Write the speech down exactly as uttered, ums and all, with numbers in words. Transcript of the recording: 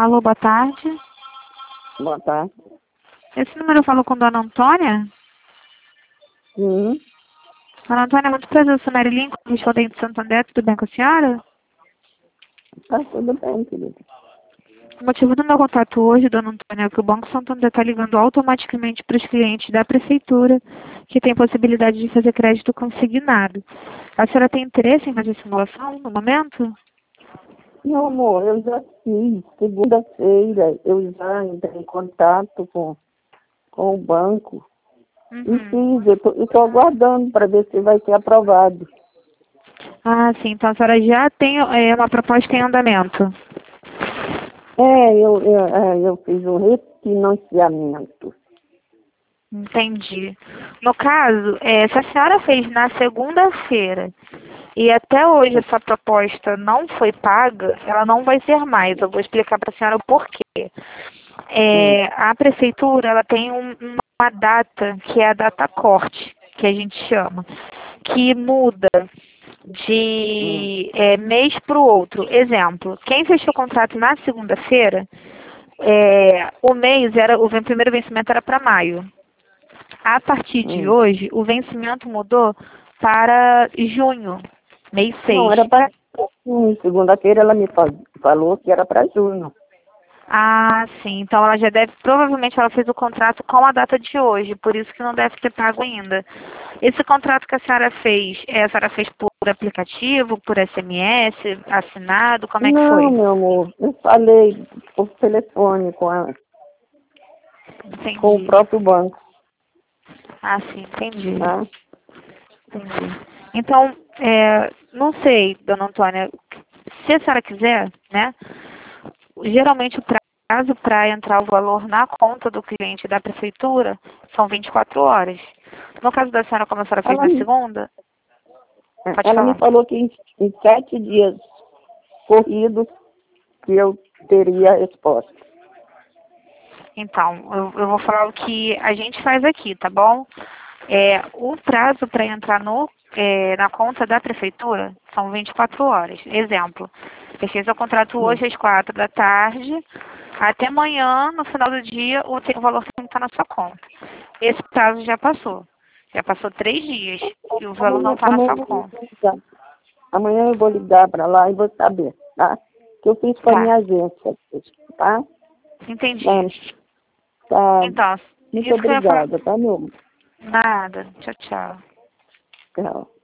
Alô, boa tarde. Boa tarde. Esse número eu falo com Dona Antônia? Sim. Dona Antônia, muito prazer, eu sou Mary Lincoln, estou dentro de Santander, tudo bem com a senhora? Tá tudo bem, querido. O motivo do meu contato hoje, Dona Antônia, é que o Banco Santander está ligando automaticamente para os clientes da Prefeitura que tem possibilidade de fazer crédito consignado. A senhora tem interesse em fazer simulação no momento? Meu amor, eu já fiz. Segunda-feira eu já entrei em contato com, com o banco. Uhum. E fiz, eu estou aguardando para ver se vai ser aprovado. Ah, sim. Então a senhora já tem é, uma proposta em andamento. É, eu, eu, é, eu fiz um refinanciamento. Entendi. No caso, é, se a senhora fez na segunda-feira e até hoje essa proposta não foi paga, ela não vai ser mais. Eu vou explicar para a senhora o porquê. É, a prefeitura ela tem um, uma data, que é a data corte, que a gente chama, que muda de é, mês para o outro. Exemplo, quem fechou o contrato na segunda-feira, é, o mês era, o primeiro vencimento era para maio. A partir de Hum. hoje, o vencimento mudou para junho, mês Não, seis. era para junho. Segunda-feira ela me fa- falou que era para junho. Ah, sim. Então ela já deve, provavelmente ela fez o contrato com a data de hoje, por isso que não deve ter pago ainda. Esse contrato que a senhora fez, é, a senhora fez por aplicativo, por S M S, assinado, como é que Não, foi? meu amor, eu falei por telefone com, a, com o Entendi. próprio banco, Ah, sim, entendi. tá? Entendi. Então, é, não sei, dona Antônia, se a senhora quiser, né? Geralmente o prazo para entrar o valor na conta do cliente da prefeitura são vinte e quatro horas. No caso da senhora, como a senhora fez Ela, na me- segunda, pode ela me falar. falou que em, em sete dias corridos que eu teria a resposta. Então, eu, eu vou falar o que a gente faz aqui, tá bom? É, o prazo para entrar no, é, na conta da prefeitura são vinte e quatro horas. Exemplo, fechei seu contrato Hum. hoje às quatro da tarde, até amanhã, no final do dia, o teu valor tem que estar na sua conta. Esse prazo já passou. Já passou três dias e o valor não Amanhã, está na amanhã, sua eu vou conta. ligar. Amanhã eu vou ligar para lá e vou saber, tá? Que eu fiz com a Tá, minha agência, tá? entendi. Tá, tá. Então, Muito isso que eu ia falar. obrigada, tá, meu? Nada. Tchau, tchau. Tchau.